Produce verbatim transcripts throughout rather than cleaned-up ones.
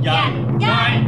人街。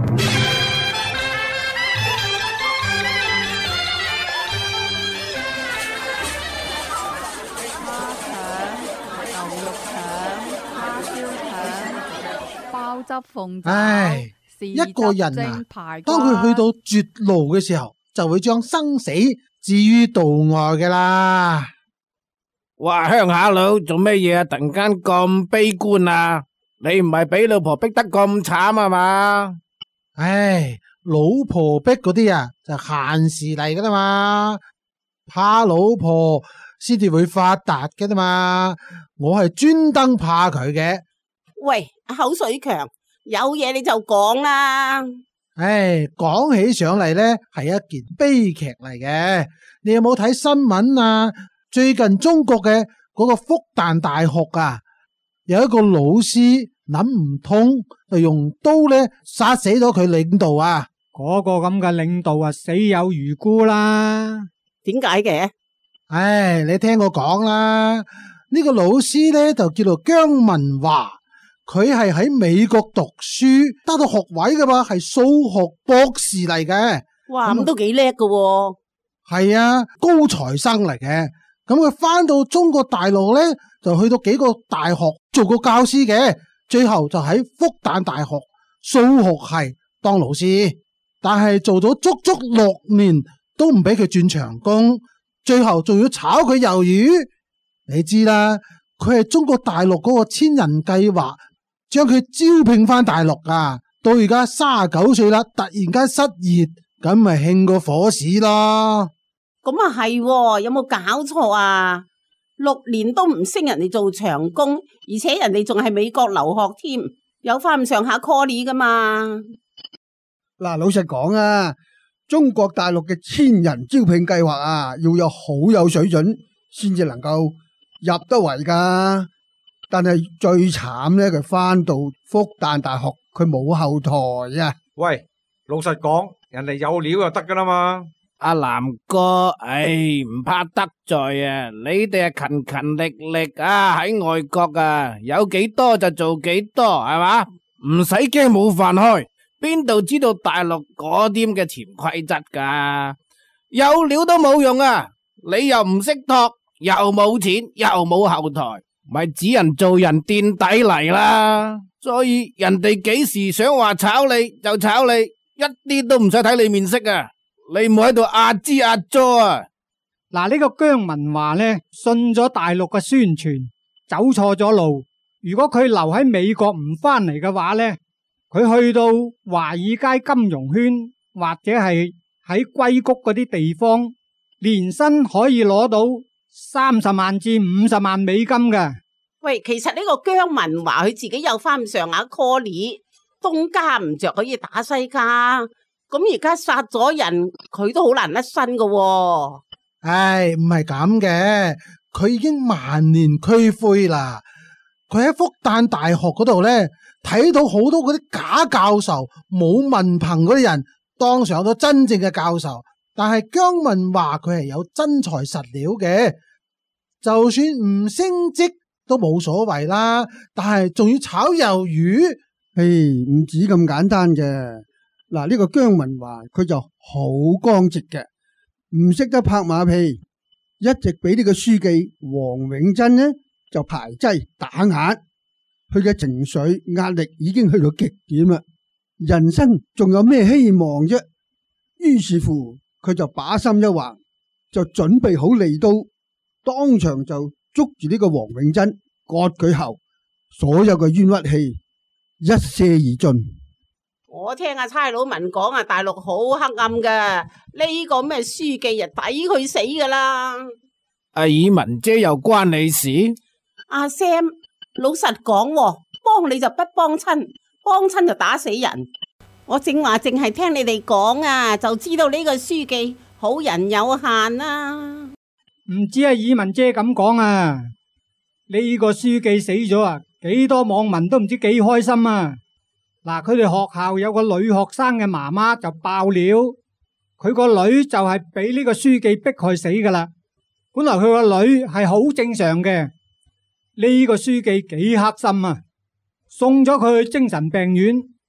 包汁鳳爪， 唉，一個人啊，當佢去到絕路嘅時候，就會將生死置於度外嘅啦。 哇，鄉下佬做咩嘢啊？突然間咁悲觀啊？你唔係俾老婆逼得咁慘啊嘛？ 唉，老婆逼嗰啲啊，就閒時嚟噶啦嘛，怕老婆先至會發達嘅啫嘛。我係專登怕佢嘅。 喂，口水強，有嘢你就講啦。 唉，講起上嚟呢，係一件悲劇嚟嘅。你有冇睇新聞啊？最近中國嘅嗰個復旦大學啊，有一個老師諗唔通，就用刀呢殺死咗佢領導啊。 嗰個咁嘅領導啊，死有餘辜啦。 點解嘅？ 唉，你聽我講啦，呢個老師呢，就叫做姜文華。佢係喺美國讀書得到學位嘅嘛，係數學博士嚟嘅。 哇，咁都幾叻嘅。 係啊，高材生嚟嘅。咁佢翻到中國大陸咧，就去到幾個大學做過教師嘅，最後就喺復旦大學數學系當老師。但係做咗足足六年都唔俾佢轉長工，最後仲要炒佢魷魚。你知啦，佢係中國大陸嗰個千人計劃。將佢招聘翻大陸啊！到而家三十九歲啦，突然間失業，咁咪興過火屎咯。 咁啊係，有冇搞錯啊？六年都唔升人哋做長工，而且人哋仲係美國留學添，有翻咁上下 call 噶嘛？ 嗱，老實講啊，中國大陸嘅千人招聘計劃啊，要有好有水準先至能夠入得圍噶。但係最慘咧，佢翻到復旦大學，佢冇後台啊！ 喂，老實講，人哋有料就得噶啦嘛。 阿南哥，唉，唔怕得罪啊！你哋係勤勤力力啊，喺外國啊，有幾多就做幾多，係嘛？唔使驚冇飯開，邊度知道大陸嗰啲嘅潛規則噶？有料都冇用啊！你又唔識托，又冇錢，又冇後台。咪指人做人墊底嚟啦，所以人哋幾時想話炒你就炒你，一啲都唔使睇你面色啊！你唔好喺度壓支壓咗啊！ 嗱，呢個姜文華呢，信咗大陸嘅宣傳，走錯咗路。如果佢留喺美國唔翻嚟嘅話呢，佢去到華爾街金融圈或者係喺硅谷嗰啲地方，年薪可以攞到三十萬至五十萬美金嘅。 喂，其實呢個姜文華佢自己有翻咁上下 call， 東家唔着可以打西家，咁而家殺咗人，佢都好難甩身噶。 唉，唔係咁嘅，佢已經萬年俱灰啦。佢喺復旦大學嗰度咧，睇到好多嗰啲假教授、冇文憑嗰啲人當上咗真正嘅教授，但係姜文華佢係有真材實料嘅。就算唔升職都冇所謂啦，但係仲要炒魷魚， 唉，唔止咁簡單嘅。嗱，呢個姜文華佢就好剛直嘅，唔識得拍馬屁，一直俾呢個書記黃永珍呢就排擠打壓，佢嘅情緒壓力已經去到極點啦，人生仲有咩希望啫？於是乎佢就把心一橫，就準備好利刀，當場就捉住呢個黃永珍，割佢喉，所有嘅冤屈氣一瀉而盡。 我聽阿差佬文講啊，大陸好黑暗噶，呢個咩書記啊，抵佢死噶啦。 阿爾文姐又關你事？ 阿 Sam， 老實講，幫你就不幫親，幫親就打死人。我正話淨係聽你哋講啊，就知道呢個書記好人有限啊。 唔知阿爾文姐咁講啊，呢個書記死咗啊，幾多網民都唔知幾開心啊！嗱，佢哋學校有個女學生嘅媽媽就爆料，佢個女就係俾呢個書記迫害死噶啦。本來佢個女係好正常嘅，呢個書記幾黑心啊，送咗佢去精神病院，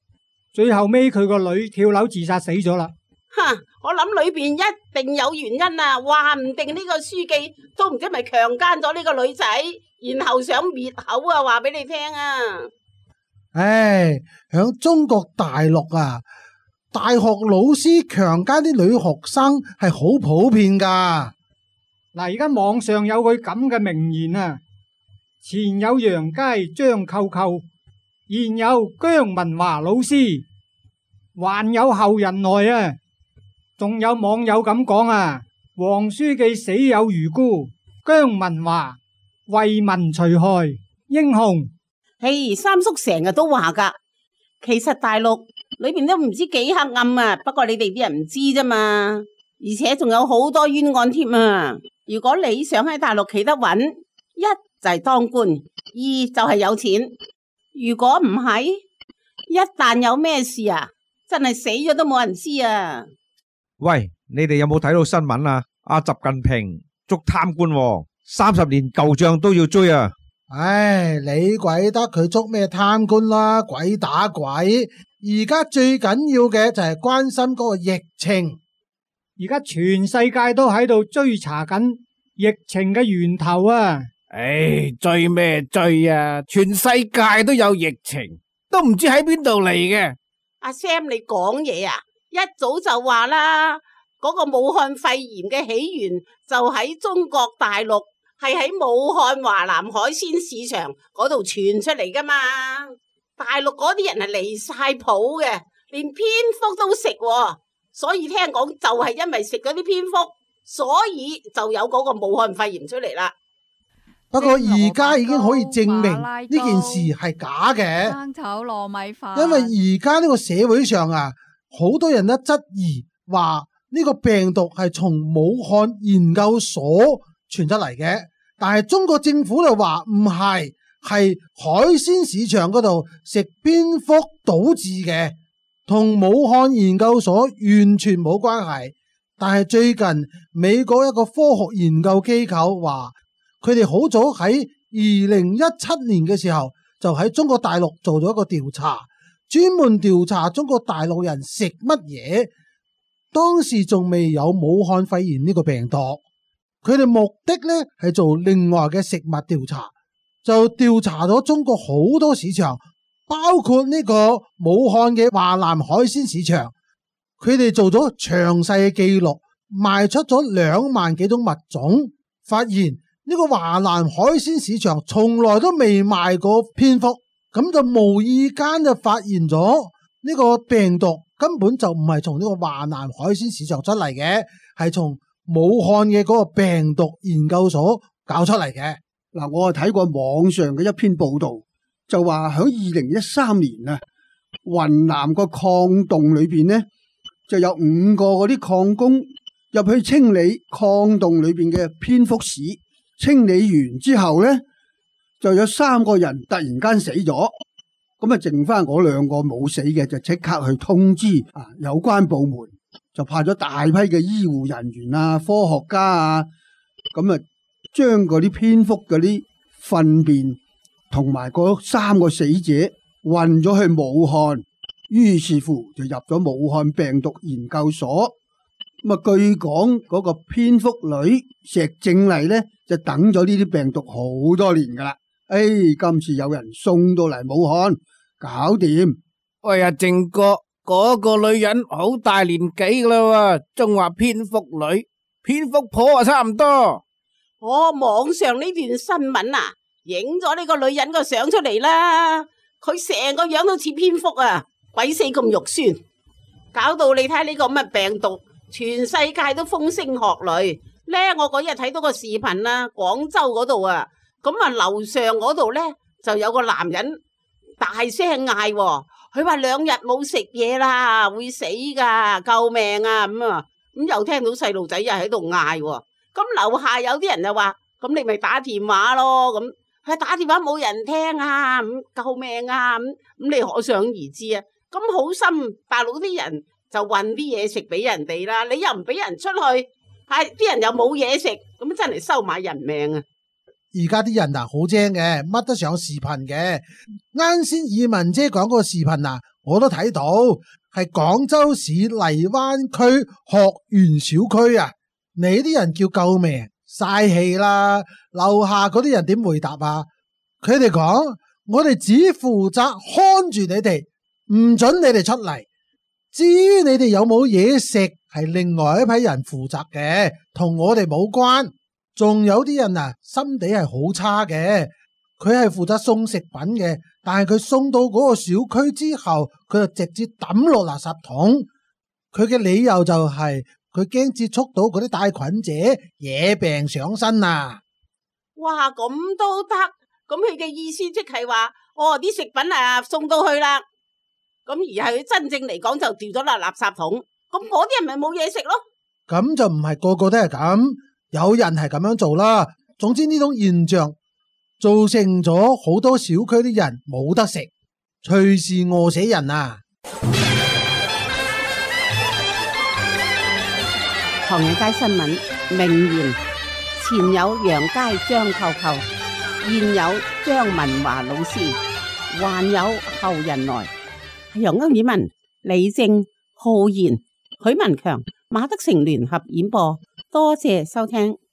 最後尾佢個女跳樓自殺死咗啦。 哈！我諗裏邊一定有原因啊，話唔定呢個書記都唔知咪強姦咗呢個女仔，然後想滅口啊！話俾你聽啊！ 唉，響中國大陸啊，大學老師強姦啲女學生係好普遍噶。 嗱，而家網上有句咁嘅名言啊：前有楊佳張扣扣，現有姜文華老師，還有後人來啊！仲有網友咁講啊，黃書記死有餘辜，姜文華為民除害，英雄。 嘿，三叔成日都話噶，其實大陸裏邊都唔知幾黑暗啊，不過你哋啲人唔知啫嘛，而且仲有好多冤案添啊！如果你想喺大陸企得穩，一就係當官，二就係有錢。如果唔係，一旦有咩事啊，真係死咗都冇人知啊！ 喂，你哋有冇睇到新聞啊？阿習近平捉貪官喎，三十年舊賬都要追啊！ 唉，你鬼得佢捉咩貪官啦，鬼打鬼！而家最緊要嘅就係關心嗰個疫情。 而家全世界都喺度追查緊疫情嘅源頭啊！ 唉，追咩追啊？全世界都有疫情，都唔知喺邊度嚟嘅。 阿 Sam，你講嘢啊！一早就話啦，嗰個武漢肺炎嘅起源就喺中國大陸，係喺武漢華南海鮮市場嗰度傳出嚟噶嘛。大陸嗰啲人係離晒譜嘅，連蝙蝠都食喎，所以聽講就係因為食嗰啲蝙蝠，所以就有嗰個武漢肺炎出嚟啦。 不過而家已經可以證明呢件事係假嘅， 生炒糯米飯。 因為而家呢個社會上啊，好多人都質疑話呢個病毒係從武漢研究所傳出嚟嘅，但係中國政府就話唔係，係海鮮市場嗰度食蝙蝠導致嘅，同武漢研究所完全冇關係。但係最近美國一個科學研究機構話，佢哋好早喺二零一七年嘅時候就喺中國大陸做咗一個調查，專門調查中國大陸人食乜嘢。當時仲未有武漢肺炎呢個病毒，佢哋目的呢係做另外嘅食物調查，就調查咗中國好多市場，包括呢個武漢嘅華南海鮮市場。佢哋做咗詳細嘅記錄，賣出咗兩萬幾種物種，發現呢個華南海鮮市場從來都未賣過蝙蝠。咁就無意間就發現咗呢個病毒根本就唔係從呢個華南海鮮市場出嚟嘅，係從武漢嘅嗰個病毒研究所搞出嚟嘅。 嗱，我係睇過網上嘅一篇報道，就話喺二零一三年啊，雲南個礦洞裏邊呢，就有五個嗰啲礦工入去清理礦洞裏邊嘅蝙蝠屎，清理完之後呢，就有三個人突然間死咗，咁啊剩翻嗰兩個冇死嘅，就即刻去通知啊有關部門，就派咗大批嘅醫護人員啊、科學家啊，咁啊將嗰啲蝙蝠嗰啲糞便同埋嗰三個死者運咗去武漢，於是乎就入咗武漢病毒研究所。咁啊，據講嗰個蝙蝠女石正麗呢，就等咗呢啲病毒好多年噶啦。哎，今次有人送到嚟武漢，搞掂。 喂呀，正哥，嗰個女人好大年紀噶啦，仲話蝙蝠女、蝙蝠婆啊，差唔多。 我網上呢段新聞啊，影咗呢個女人個相出嚟啦，佢成個樣都似蝙蝠啊，鬼死咁肉酸，搞到你睇呢個咁嘅病毒，全世界都風聲鶴唳咧。我嗰日睇到個視頻啦，廣州嗰度啊。咁啊，樓上嗰度咧就有個男人大聲嗌，佢話兩日冇食嘢啦，會死噶，救命啊！咁啊，咁又聽到細路仔又喺度嗌，咁樓下有啲人就話，咁你咪打電話咯，咁佢打電話冇人聽啊，咁救命啊，咁咁你可想而知啊，咁好心大陸啲人就運啲嘢食俾人哋啦，你又唔俾人出去，係啲人又冇嘢食，咁真係收買人命啊！ 而家啲人啊好精嘅，乜都上視頻嘅。啱先以文姐講嗰個視頻啊， 我都睇到，係廣州市荔灣區學園小區啊！你啲人叫救命，嘥氣啦！樓下嗰啲人點回答啊？佢哋講：我哋只負責看住你哋，唔准你哋出嚟。至於你哋有冇嘢食，係另外一批人負責嘅，同我哋冇關。仲有啲人啊，心地係好差嘅，佢係負責送食品嘅，但係佢送到嗰個小區之後，佢就直接抌落垃圾桶。佢嘅理由就係佢驚接觸到嗰啲帶菌者，惹病上身啊！ 哇，咁都得？咁佢嘅意思即係話，哦，啲食品啊送到去啦，咁而係佢真正嚟講就掉咗落垃圾桶，咁嗰啲人咪冇嘢食咯？ 咁就唔係個個都係咁，有人係咁樣做啦。總之呢種現象造成咗好多小區啲人冇得食，隨時餓死人啊！ 唐人街新聞名言：前有楊佳張扣扣，現有張文華老師，還有後人來。由歐爾文、李正、浩然、許文強、馬德成聯合演播，多謝收聽。